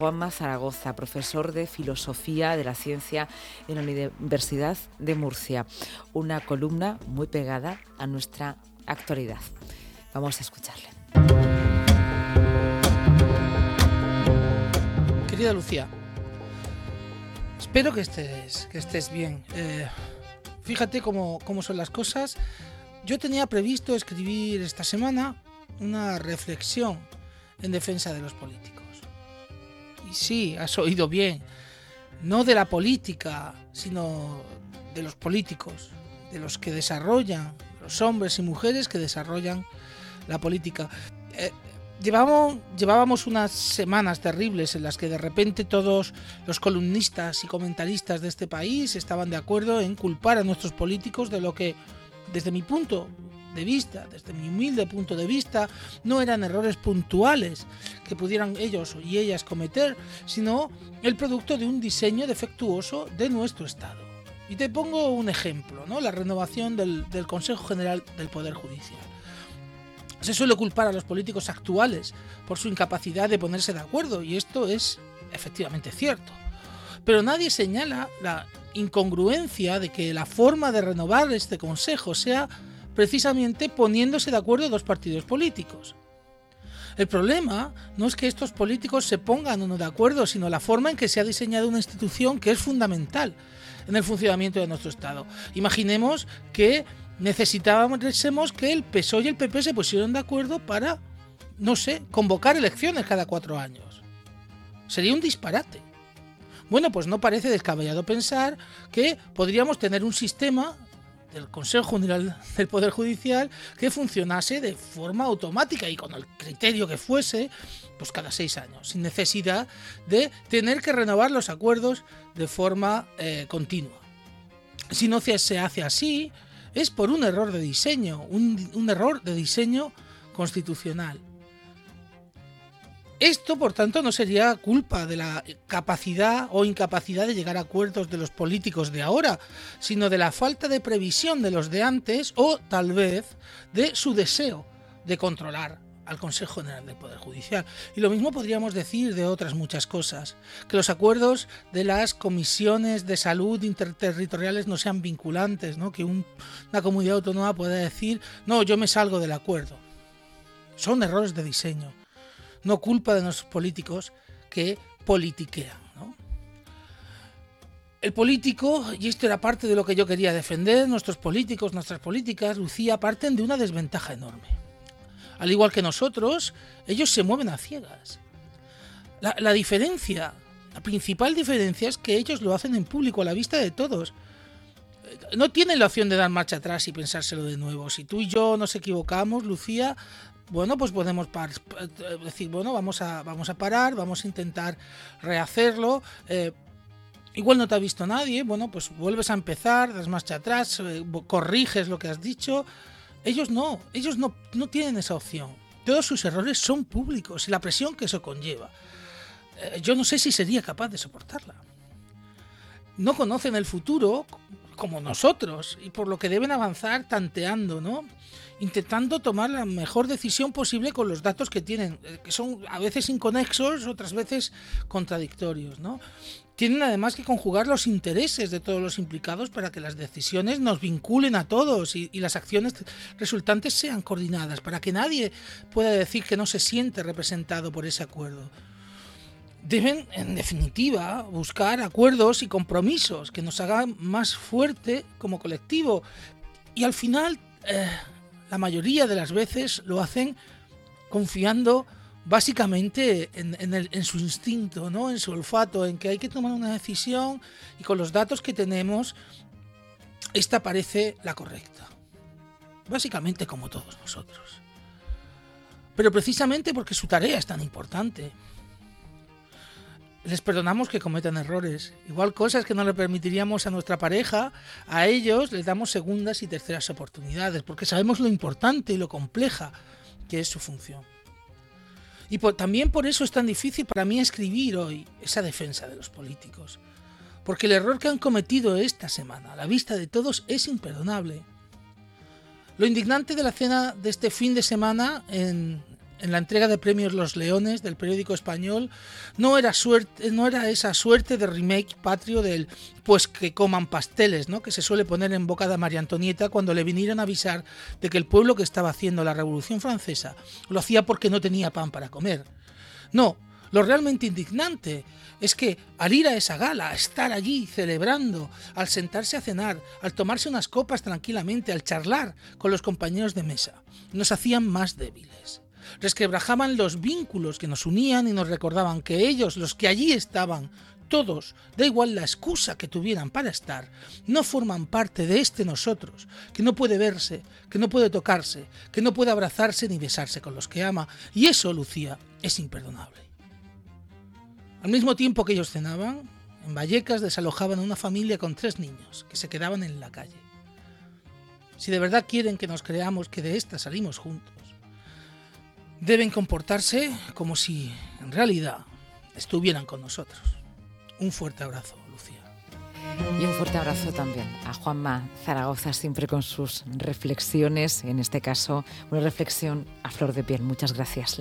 Juanma Zaragoza, profesor de Filosofía de la Ciencia en la Universidad de Murcia. Una columna muy pegada a nuestra actualidad. Vamos a escucharle. Querida Lucía, espero que estés bien. Fíjate cómo son las cosas. Yo tenía previsto escribir esta semana una reflexión en defensa de los políticos. Y sí, has oído bien, no de la política, sino de los políticos, de los que desarrollan, los hombres y mujeres que desarrollan la política. Llevábamos unas semanas terribles en las que de repente todos los columnistas y comentaristas de este país estaban de acuerdo en culpar a nuestros políticos de lo que, desde mi punto de vista, desde mi humilde punto de vista, no eran errores puntuales que pudieran ellos y ellas cometer, sino el producto de un diseño defectuoso de nuestro Estado. Y te pongo un ejemplo, ¿no? La renovación del Consejo General del Poder Judicial. Se suele culpar a los políticos actuales por su incapacidad de ponerse de acuerdo, y esto es efectivamente cierto. Pero nadie señala la incongruencia de que la forma de renovar este Consejo sea precisamente poniéndose de acuerdo dos partidos políticos. El problema no es que estos políticos se pongan o no de acuerdo, sino la forma en que se ha diseñado una institución que es fundamental en el funcionamiento de nuestro Estado. Imaginemos que necesitábamos que el PSOE y el PP se pusieran de acuerdo para, no sé, convocar elecciones cada 4 años. Sería un disparate. Bueno, pues no parece descabellado pensar que podríamos tener un sistema del Consejo General del Poder Judicial que funcionase de forma automática y con el criterio que fuese, pues cada 6 años, sin necesidad de tener que renovar los acuerdos de forma continua. Si no se hace así, es por un error de diseño, un error de diseño constitucional. Esto, por tanto, no sería culpa de la capacidad o incapacidad de llegar a acuerdos de los políticos de ahora, sino de la falta de previsión de los de antes o, tal vez, de su deseo de controlar al Consejo General del Poder Judicial. Y lo mismo podríamos decir de otras muchas cosas. Que los acuerdos de las comisiones de salud interterritoriales no sean vinculantes, ¿no? Que una comunidad autónoma pueda decir, no, yo me salgo del acuerdo. Son errores de diseño. No culpa de nuestros políticos que politiquean, ¿no? El político, y esto era parte de lo que yo quería defender, nuestros políticos, nuestras políticas, Lucía, parten de una desventaja enorme. Al igual que nosotros, ellos se mueven a ciegas. La diferencia, la principal diferencia es que ellos lo hacen en público, a la vista de todos. No tienen la opción de dar marcha atrás y pensárselo de nuevo. Si tú y yo nos equivocamos, Lucía, bueno, pues podemos decir, bueno, vamos a parar, vamos a intentar rehacerlo. Igual no te ha visto nadie, bueno, pues vuelves a empezar, das marcha atrás, corriges lo que has dicho. Ellos no tienen esa opción. Todos sus errores son públicos y la presión que eso conlleva. Yo no sé si sería capaz de soportarla. No conocen el futuro como nosotros y por lo que deben avanzar tanteando, ¿no? Intentando tomar la mejor decisión posible con los datos que tienen, que son a veces inconexos, otras veces contradictorios, ¿no? Tienen además que conjugar los intereses de todos los implicados para que las decisiones nos vinculen a todos y las acciones resultantes sean coordinadas, para que nadie pueda decir que no se siente representado por ese acuerdo. Deben, en definitiva, buscar acuerdos y compromisos que nos hagan más fuerte como colectivo. Y al final, la mayoría de las veces lo hacen confiando básicamente en su instinto, ¿no? En su olfato, en que hay que tomar una decisión y con los datos que tenemos, esta parece la correcta. Básicamente como todos nosotros. Pero precisamente porque su tarea es tan importante. Les perdonamos que cometan errores. Igual cosas que no le permitiríamos a nuestra pareja, a ellos les damos segundas y terceras oportunidades, porque sabemos lo importante y lo compleja que es su función. Y también por eso es tan difícil para mí escribir hoy esa defensa de los políticos. Porque el error que han cometido esta semana, a la vista de todos, es imperdonable. Lo indignante de la cena de este fin de semana en en la entrega de premios Los Leones del periódico español, no era esa suerte de remake patrio del pues que coman pasteles, ¿no?, que se suele poner en boca de María Antonieta cuando le vinieron a avisar de que el pueblo que estaba haciendo la Revolución Francesa lo hacía porque no tenía pan para comer. No, lo realmente indignante es que al ir a esa gala, a estar allí celebrando, al sentarse a cenar, al tomarse unas copas tranquilamente, al charlar con los compañeros de mesa, nos hacían más débiles. Resquebrajaban los vínculos que nos unían y nos recordaban que ellos, los que allí estaban, todos, da igual la excusa que tuvieran para estar, no forman parte de este nosotros, que no puede verse, que no puede tocarse, que no puede abrazarse ni besarse con los que ama. Y eso, Lucía, es imperdonable. Al mismo tiempo que ellos cenaban, en Vallecas desalojaban a una familia con 3 niños que se quedaban en la calle. Si de verdad quieren que nos creamos que de esta salimos juntos, deben comportarse como si en realidad estuvieran con nosotros. Un fuerte abrazo, Lucía. Y un fuerte abrazo también a Juanma Zaragoza, siempre con sus reflexiones, en este caso una reflexión a flor de piel. Muchas gracias.